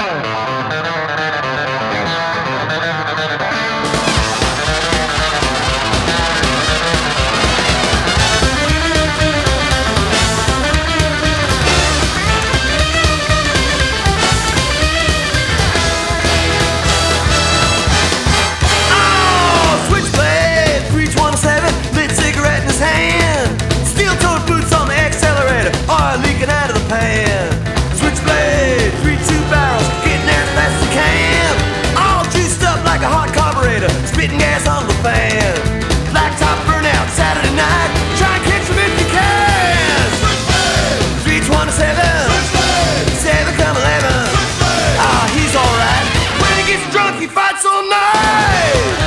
Spitting gas on the fan. Blacktop burnout Saturday night. Try and catch him if you can. 327 7 come 11. Ah, he's alright. When he gets drunk he fights all night.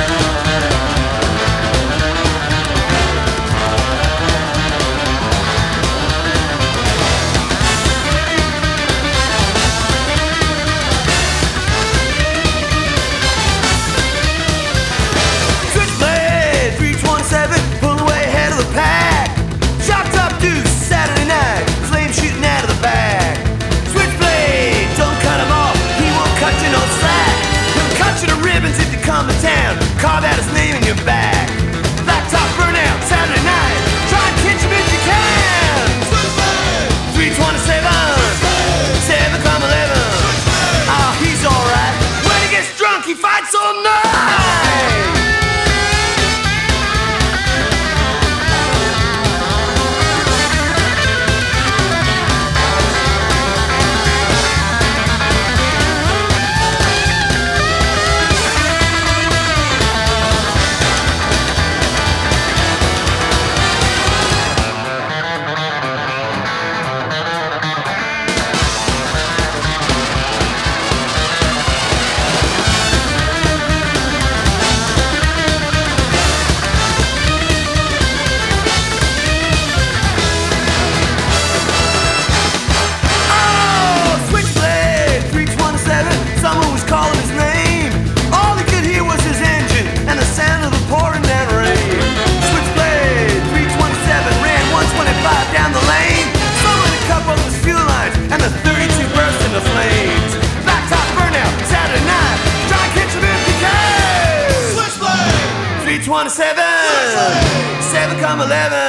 Come to town, carve out his name in your back. Blacktop burnout Saturday night. Try and catch him if you can. 327 7 come 11. Ah, he's alright. When he gets drunk he fights all night. And the 32 burst into flames. Blacktop burnout Saturday night. Try and catch him if you can. Switchblade 327 7 come 11.